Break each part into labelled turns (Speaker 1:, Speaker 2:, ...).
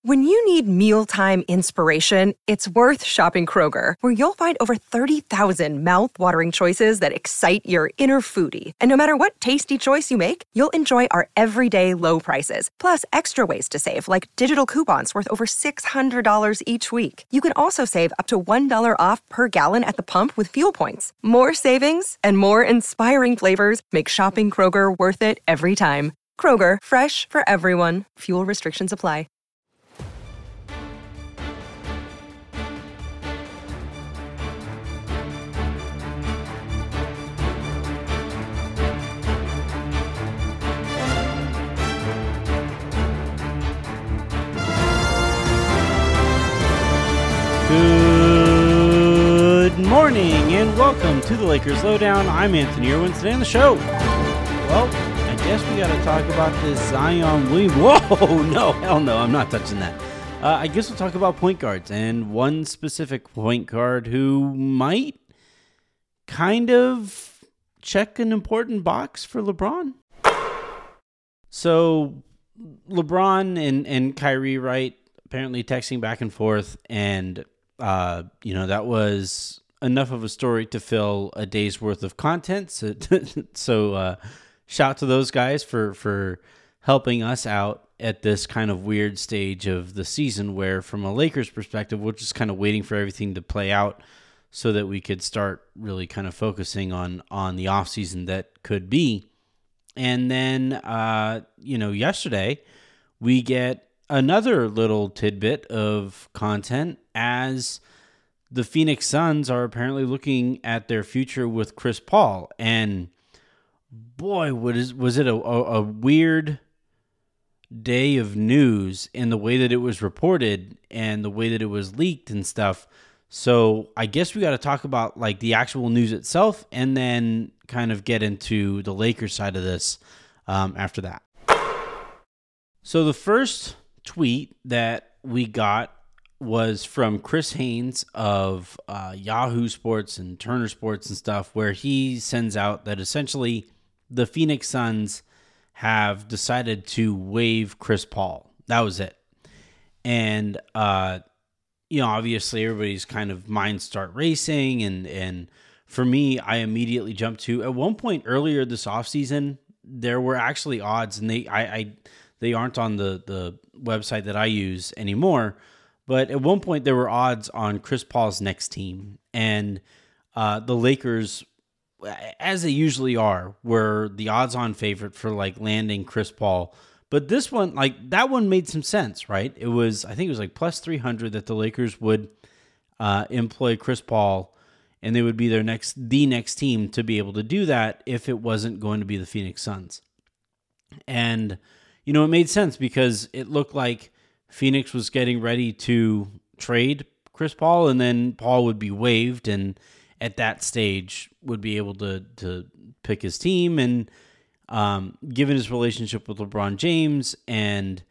Speaker 1: When you need mealtime inspiration, it's worth shopping Kroger, where you'll find over 30,000 mouth-watering choices that excite your inner foodie. And no matter what tasty choice you make, you'll enjoy our everyday low prices, plus extra ways to save, like digital coupons worth over $600 each week. You can also save up to $1 off per gallon at the pump with fuel points. More savings and more inspiring flavors make shopping Kroger worth it every time. Kroger, fresh for everyone. Fuel restrictions apply.
Speaker 2: Good morning and welcome to the Lakers Lowdown. I'm Anthony Irwin. Today on the show, well, I guess we got to talk about this Zion Williamson. Whoa, no, hell no, I'm not touching that. I guess we'll talk about point guards and one specific point guard who might kind of check an important box for LeBron. So LeBron and Kyrie, right, apparently texting back and forth, and that was enough of a story to fill a day's worth of content. So shout to those guys for helping us out at this kind of weird stage of the season where, from a Lakers perspective, we're just kind of waiting for everything to play out so that we could start really kind of focusing on the offseason that could be. And then, yesterday we get another little tidbit of content as the Phoenix Suns are apparently looking at their future with Chris Paul. And boy, was it a weird day of news in the way that it was reported and the way that it was leaked and stuff. So I guess we got to talk about like the actual news itself and then kind of get into the Lakers side of this after that. So the first tweet that we got was from Chris Haynes of Yahoo Sports and Turner Sports and stuff, where he sends out that essentially the Phoenix Suns have decided to waive Chris Paul. That was it. And, obviously everybody's kind of minds start racing. And for me, I immediately jumped to, at one point earlier this offseason, there were actually odds, and they aren't on the website that I use anymore. But at one point, there were odds on Chris Paul's next team. And the Lakers, as they usually are, were the odds-on favorite for like landing Chris Paul. But this one, like that one made some sense, right? I think it was like plus 300 that the Lakers would employ Chris Paul, and they would be the next team to be able to do that if it wasn't going to be the Phoenix Suns. And it made sense because it looked like Phoenix was getting ready to trade Chris Paul, and then Paul would be waived, and at that stage would be able to pick his team. And given his relationship with LeBron James and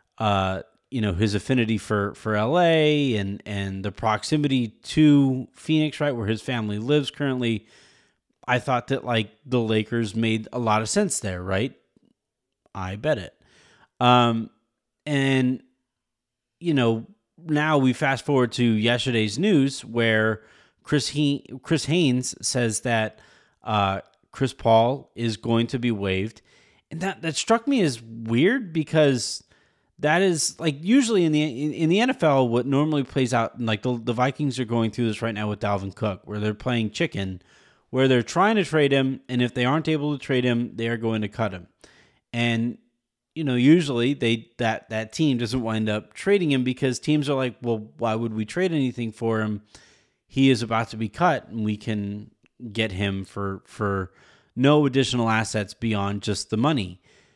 Speaker 2: his affinity for LA and the proximity to Phoenix, right, where his family lives currently, I thought that like the Lakers made a lot of sense there, right? I bet it. Now we fast forward to yesterday's news where Chris Haynes says that Chris Paul is going to be waived. And that struck me as weird because that is like usually in the NFL, what normally plays out, like the Vikings are going through this right now with Dalvin Cook, where they're playing chicken, where they're trying to trade him, and if they aren't able to trade him, they are going to cut him. And usually that team doesn't wind up trading him because teams are like, well, why would we trade anything for him? He is about to be cut, and we can get him for no additional assets beyond just the money.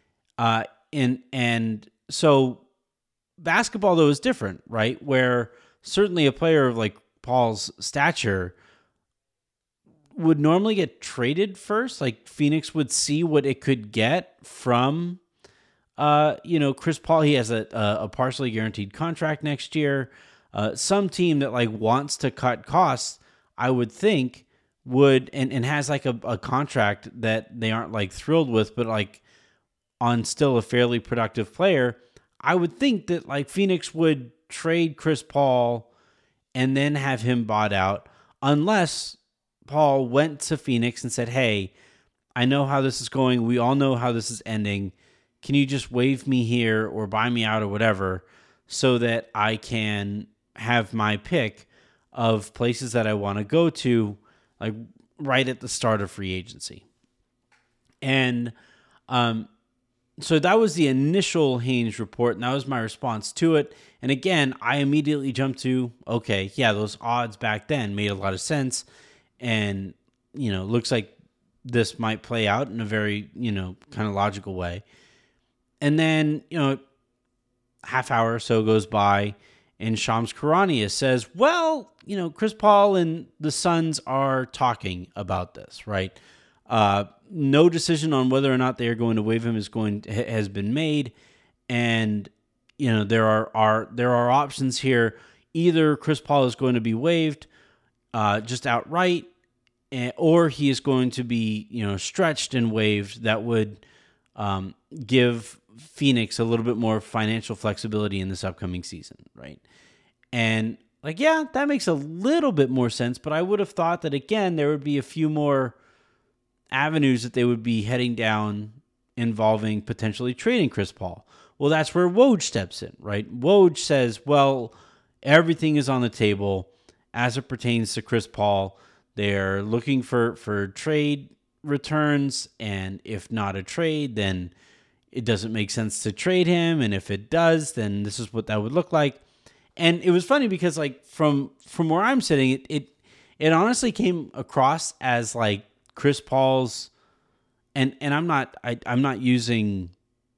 Speaker 2: And so basketball, though, is different, right? Where certainly a player of like Paul's stature would normally get traded first. Like Phoenix would see what it could get from Chris Paul. He has a partially guaranteed contract next year. Some team that like wants to cut costs, I would think would, and has like a contract that they aren't like thrilled with, but like on still a fairly productive player, I would think that like Phoenix would trade Chris Paul and then have him bought out, unless Paul went to Phoenix and said, hey, I know how this is going. We all know how this is ending. Can you just waive me here or buy me out or whatever so that I can have my pick of places that I want to go to, like right at the start of free agency. And so that was the initial Haynes report, and that was my response to it. And again, I immediately jumped to, okay, yeah, those odds back then made a lot of sense. And, looks like this might play out in a very, kind of logical way. And then, half hour or so goes by, and Shams Charania says, well, Chris Paul and the Suns are talking about this, right? No decision on whether or not they are going to waive him has been made, and there are options here. Either Chris Paul is going to be waived, just outright, or he is going to be stretched and waived. That would give Phoenix a little bit more financial flexibility in this upcoming season, right? And that makes a little bit more sense, but I would have thought that, again, there would be a few more avenues that they would be heading down involving potentially trading Chris Paul. Well, that's where Woj steps in, right? Woj says, well, everything is on the table as it pertains to Chris Paul. They're looking for trade returns, and if not a trade, then it doesn't make sense to trade him, and if it does, then this is what that would look like. And it was funny because from where I'm sitting, it honestly came across as like Chris Paul's, and I'm not using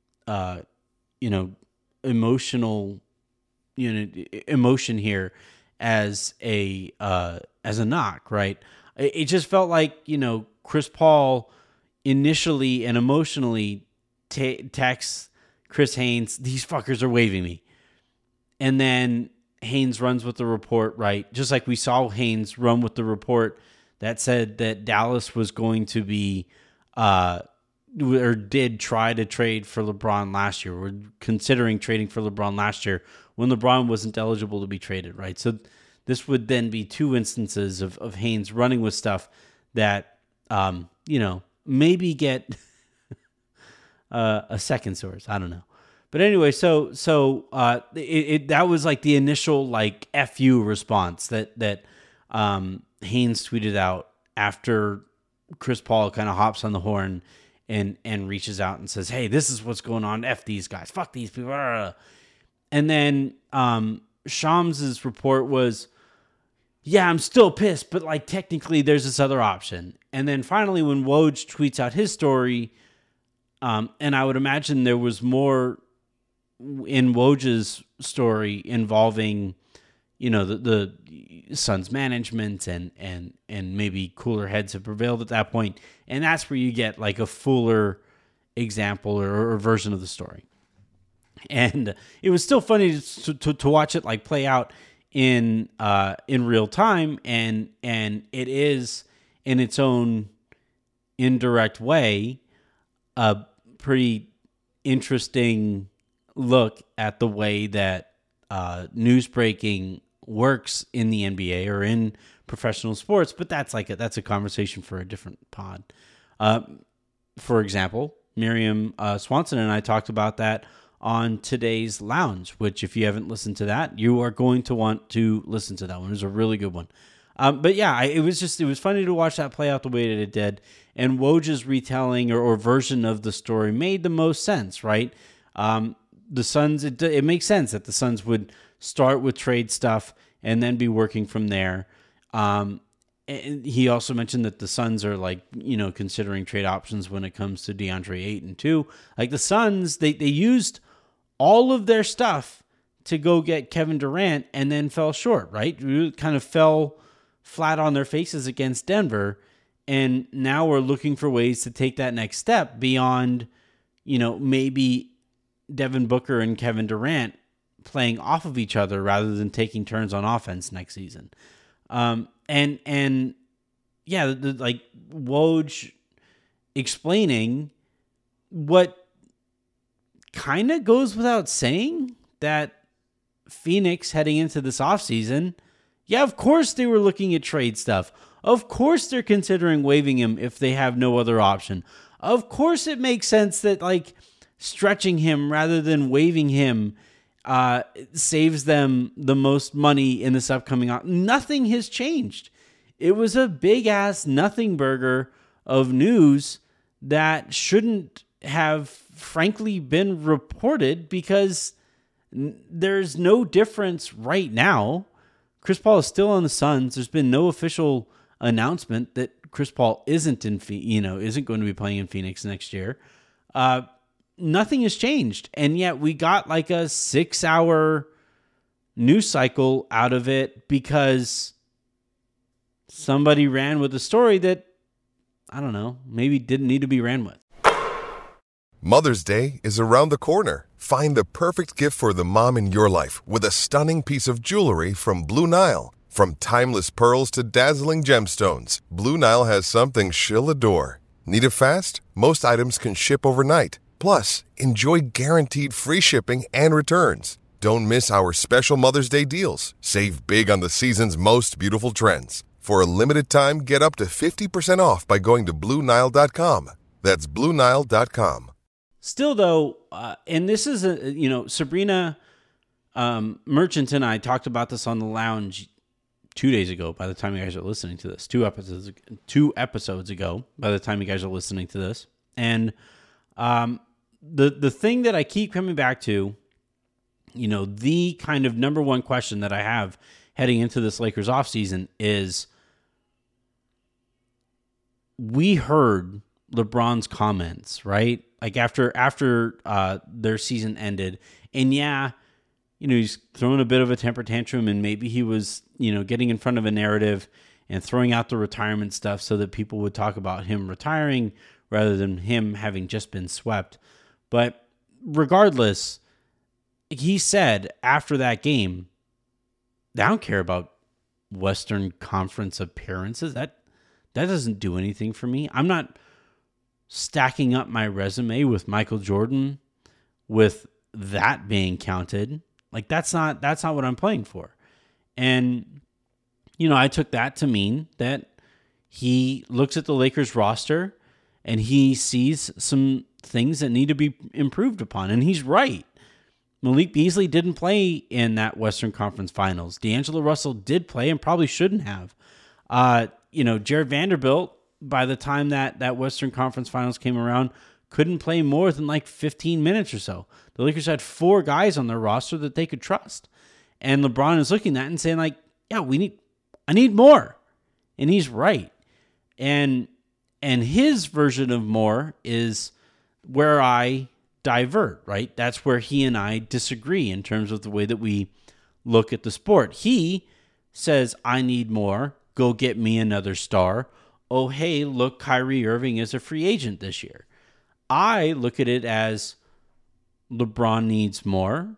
Speaker 2: emotional emotion here as a knock, right? It just felt like Chris Paul initially and emotionally texts Chris Haynes, these fuckers are waiving me. And then Haynes runs with the report, right? Just like we saw Haynes run with the report that said that Dallas was going to be, or did try to trade for LeBron last year. We're considering trading for LeBron last year when LeBron wasn't eligible to be traded, right? So this would then be two instances of Haynes running with stuff that, maybe get a second source. I don't know. But anyway, so that was like the initial like FU response that Haynes tweeted out after Chris Paul kind of hops on the horn and reaches out and says, "Hey, this is what's going on. F these guys. Fuck these people." And then Shams's report was, "Yeah, I'm still pissed, but like technically there's this other option." And then finally, when Woj tweets out his story, and I would imagine there was more in Woj's story involving, the Suns management and maybe cooler heads have prevailed at that point. And that's where you get like a fuller example or version of the story. And it was still funny to watch it like play out in real time. And it is in its own indirect way, a pretty interesting look at the way that news breaking works in the NBA or in professional sports, but that's a conversation for a different pod. For example, Miriam Swanson and I talked about that on today's Lounge, which if you haven't listened to that, you are going to want to listen to that one. It was a really good one. But yeah, it was funny to watch that play out the way that it did. And Woj's retelling or version of the story made the most sense, right? The Suns, it makes sense that the Suns would start with trade stuff and then be working from there. And he also mentioned that the Suns are considering trade options when it comes to DeAndre Ayton too. Like the Suns, they used all of their stuff to go get Kevin Durant and then fell short, right? Kind of fell flat on their faces against Denver. And now we're looking for ways to take that next step beyond, maybe Devin Booker and Kevin Durant playing off of each other rather than taking turns on offense next season. Woj explaining what kind of goes without saying that Phoenix heading into this offseason, yeah, of course they were looking at trade stuff. Of course they're considering waiving him if they have no other option. Of course it makes sense that like stretching him rather than waiving him saves them the most money in this upcoming. Nothing has changed. It was a big ass nothing burger of news that shouldn't have frankly been reported because there's no difference right now. Chris Paul is still on the Suns. There's been no official announcement that Chris Paul isn't going to be playing in Phoenix next year. Nothing has changed. And yet we got like a 6-hour news cycle out of it because somebody ran with a story that, I don't know, maybe didn't need to be ran with.
Speaker 3: Mother's Day is around the corner. Find the perfect gift for the mom in your life with a stunning piece of jewelry from Blue Nile. From timeless pearls to dazzling gemstones, Blue Nile has something she'll adore. Need it fast? Most items can ship overnight. Plus, enjoy guaranteed free shipping and returns. Don't miss our special Mother's Day deals. Save big on the season's most beautiful trends. For a limited time, get up to 50% off by going to BlueNile.com. That's BlueNile.com.
Speaker 2: Still, though, and this is Sabrina Merchant and I talked about this on the lounge 2 days ago. By the time you guys are listening to this, two episodes ago. By the time you guys are listening to this, and the thing that I keep coming back to, the kind of number one question that I have heading into this Lakers offseason is, we heard LeBron's comments, right? Like after their season ended, and yeah, he's throwing a bit of a temper tantrum, and maybe he was, getting in front of a narrative and throwing out the retirement stuff so that people would talk about him retiring rather than him having just been swept. But regardless, he said after that game, I don't care about Western Conference appearances. That doesn't do anything for me. I'm not stacking up my resume with Michael Jordan with that being counted. Like that's not what I'm playing for. And I took that to mean that he looks at the Lakers roster and he sees some things that need to be improved upon, and he's right. Malik Beasley didn't play in that Western Conference Finals. D'Angelo Russell did play and probably shouldn't have. Jared Vanderbilt, by the time that Western Conference Finals came around, couldn't play more than like 15 minutes or so. The Lakers had 4 guys on their roster that they could trust. And LeBron is looking at that and saying like, yeah, I need more. And he's right. And his version of more is where I divert, right? That's where he and I disagree in terms of the way that we look at the sport. He says, I need more. Go get me another star. Oh, hey, look, Kyrie Irving is a free agent this year. I look at it as LeBron needs more.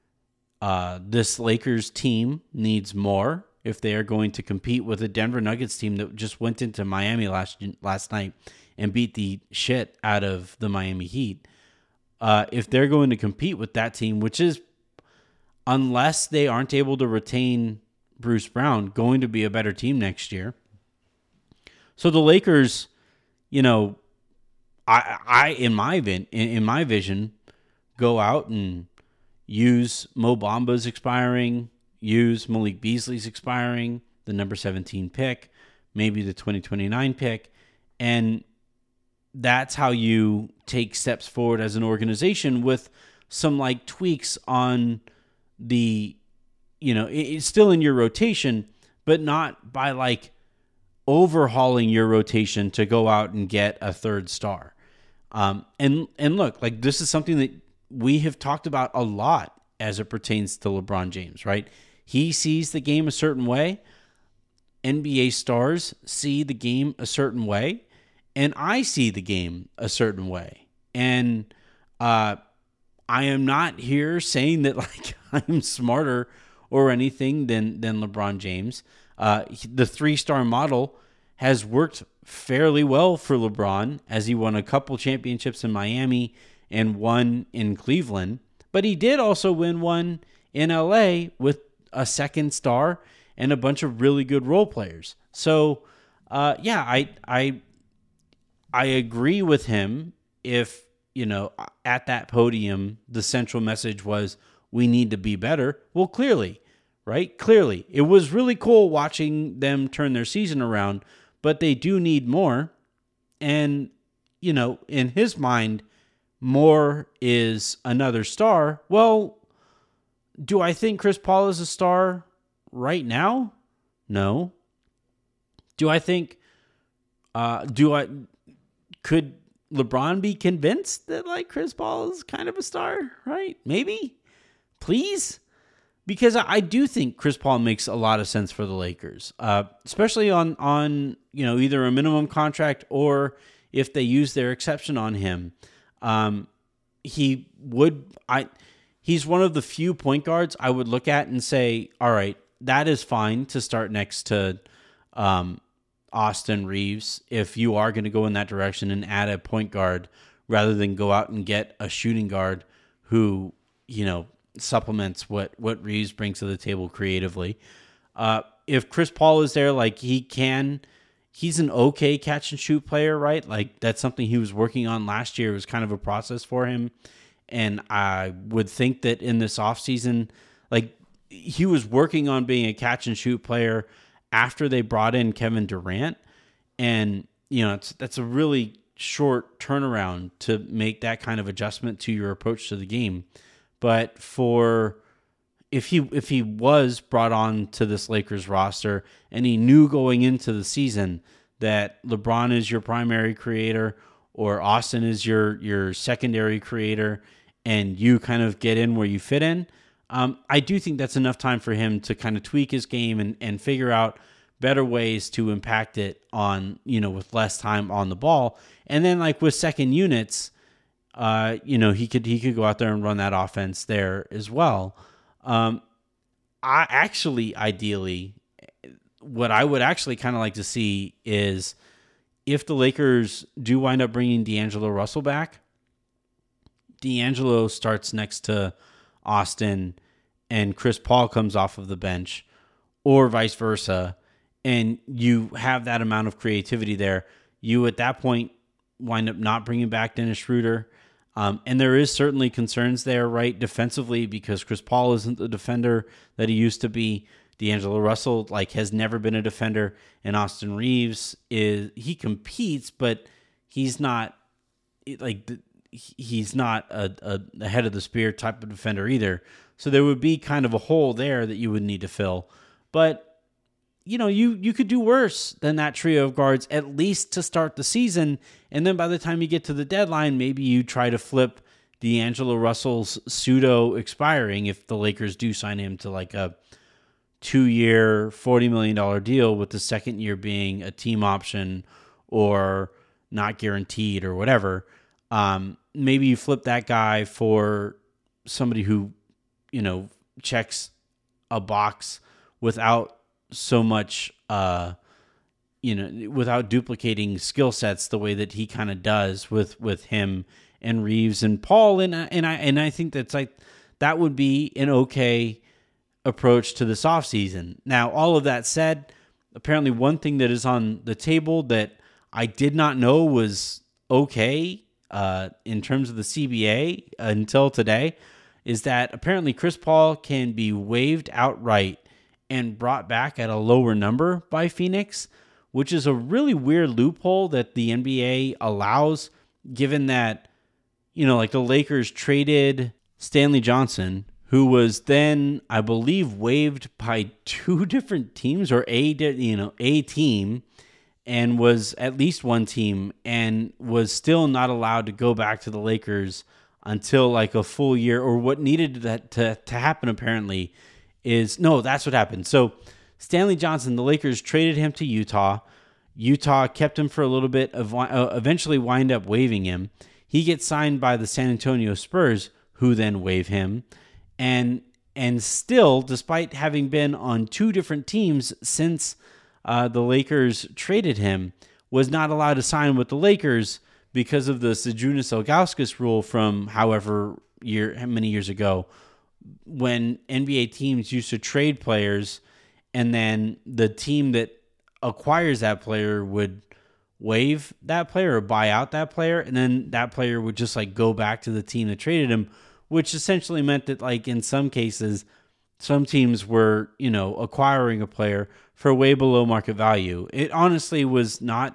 Speaker 2: This Lakers team needs more if they are going to compete with a Denver Nuggets team that just went into Miami last night and beat the shit out of the Miami Heat. If they're going to compete with that team, which is, unless they aren't able to retain Bruce Brown, going to be a better team next year. So the Lakers, I in my vision, go out and use Mo Bamba's expiring, use Malik Beasley's expiring, the number 17 pick, maybe the 2029 pick, and that's how you take steps forward as an organization with some like tweaks on the, it's still in your rotation, but not by like overhauling your rotation to go out and get a third star. And look, like this is something that we have talked about a lot as it pertains to LeBron James, right? He sees the game a certain way. NBA stars see the game a certain way. And I see the game a certain way. And I am not here saying that like I'm smarter or anything than LeBron James. The 3-star model has worked fairly well for LeBron as he won a couple championships in Miami and one in Cleveland. But he did also win one in LA with a second star and a bunch of really good role players. So, I agree with him if, at that podium, the central message was we need to be better. Well, clearly, right? Clearly. It was really cool watching them turn their season around, but they do need more. And, in his mind, more is another star. Well, do I think Chris Paul is a star right now? No. Do I think, could LeBron be convinced that Chris Paul is kind of a star, right? Maybe. Please. Because I do think Chris Paul makes a lot of sense for the Lakers, especially on either a minimum contract or if they use their exception on him. He's one of the few point guards I would look at and say, all right, that is fine to start next to Austin Reeves if you are going to go in that direction and add a point guard rather than go out and get a shooting guard who, supplements what Reeves brings to the table creatively. If Chris Paul is there, he's an okay catch and shoot player, right? That's something he was working on last year. It was kind of a process for him. And I would think that in this offseason, he was working on being a catch and shoot player after they brought in Kevin Durant. And, that's a really short turnaround to make that kind of adjustment to your approach to the game. But if he was brought on to this Lakers roster and he knew going into the season that LeBron is your primary creator or Austin is your secondary creator and you kind of get in where you fit in, I do think that's enough time for him to kind of tweak his game and figure out better ways to impact it on, with less time on the ball. And then with second units, he could go out there and run that offense there as well. Ideally, what I would actually kind of like to see is if the Lakers do wind up bringing D'Angelo Russell back, D'Angelo starts next to Austin and Chris Paul comes off of the bench, or vice versa, and you have that amount of creativity there. You at that point wind up not bringing back Dennis Schroeder. And there is certainly concerns there, right, defensively, because Chris Paul isn't the defender that he used to be. D'Angelo Russell, has never been a defender. And Austin Reeves he competes, but he's not, he's not a head of the spear type of defender either. So there would be kind of a hole there that you would need to fill. But, you could do worse than that trio of guards, at least to start the season. And then by the time you get to the deadline, maybe you try to flip D'Angelo Russell's pseudo expiring if the Lakers do sign him to a 2-year, $40 million deal with the second year being a team option or not guaranteed or whatever. Maybe you flip that guy for somebody who, checks a box without so much, without duplicating skill sets the way that he kind of does with him and Reeves and Paul. And I think that would be an okay approach to this offseason. Now, all of that said, apparently one thing that is on the table that I did not know was okay in terms of the CBA until today is that apparently Chris Paul can be waived outright and brought back at a lower number by Phoenix, which is a really weird loophole that the NBA allows, given that, the Lakers traded Stanley Johnson, who was then, I believe, waived by two different teams or a team, and was at least one team, and was still not allowed to go back to the Lakers until a full year, or what needed that to happen apparently is, no, that's what happened. So Stanley Johnson, the Lakers traded him to Utah. Utah kept him for a little bit, eventually wind up waiving him. He gets signed by the San Antonio Spurs, who then waive him. And still, despite having been on two different teams since the Lakers traded him, was not allowed to sign with the Lakers because of the Zydrunas Ilgauskas rule from how many years ago, when NBA teams used to trade players and then the team that acquires that player would waive that player or buy out that player, and then that player would just like go back to the team that traded him, which essentially meant that like in some cases, some teams were, acquiring a player for way below market value. It honestly was not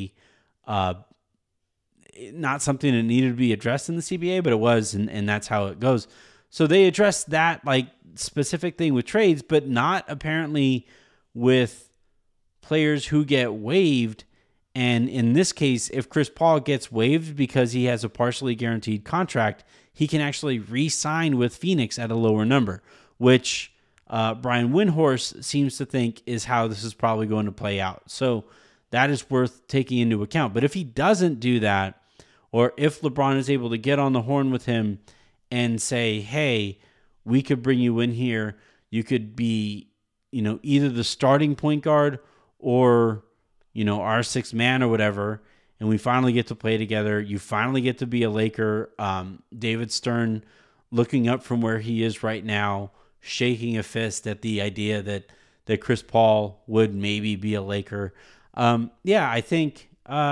Speaker 2: not something that needed to be addressed in the CBA, but it was, and that's how it goes. So they addressed that like specific thing with trades, but not apparently with players who get waived. And in this case, if Chris Paul gets waived because he has a partially guaranteed contract, he can actually re-sign with Phoenix at a lower number, which Brian Windhorst seems to think is how this is probably going to play out. So that is worth taking into account. But if he doesn't do that, or if LeBron is able to get on the horn with him and say, hey, we could bring you in here, you could be, either the starting point guard or our sixth man or whatever, and we finally get to play together. You finally get to be a Laker. David Stern looking up from where he is right now, shaking a fist at the idea that Chris Paul would maybe be a Laker. I think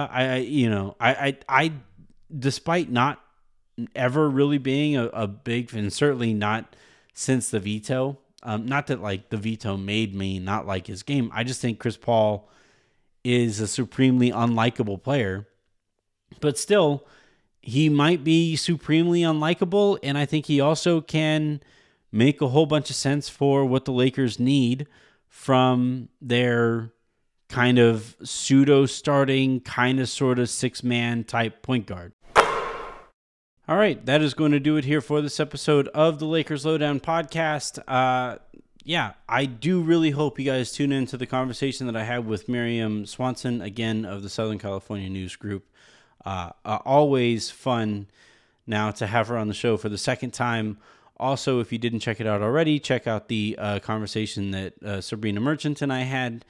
Speaker 2: I despite not ever really being a big fan, certainly not since the veto. Not that like the veto made me not like his game. I just think Chris Paul is a supremely unlikable player, but still he might be supremely unlikable. And I think he also can make a whole bunch of sense for what the Lakers need from their kind of pseudo starting, kind of sort of 6-man type point guard. All right, that is going to do it here for this episode of the Lakers Lowdown podcast. I do really hope you guys tune into the conversation that I had with Miriam Swanson, again, of the Southern California News Group. Always fun now to have her on the show for the second time. Also, if you didn't check it out already, check out the conversation that Sabrina Merchant and I had,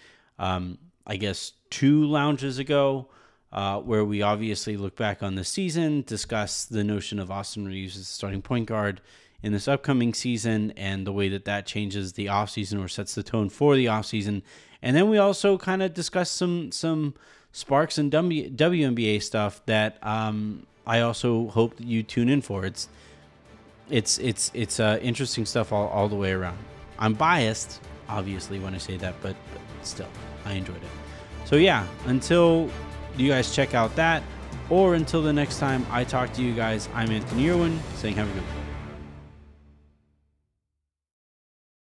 Speaker 2: 2 lounges ago, where we obviously look back on the season, discuss the notion of Austin Reeves as starting point guard in this upcoming season and the way that changes the offseason or sets the tone for the offseason. And then we also kind of discuss some Sparks and WNBA stuff that I also hope that you tune in for. It's interesting stuff all the way around. I'm biased, obviously, when I say that, but still, I enjoyed it. So yeah, until you guys check out that, or until the next time I talk to you guys, I'm Anthony Irwin, saying have a good one.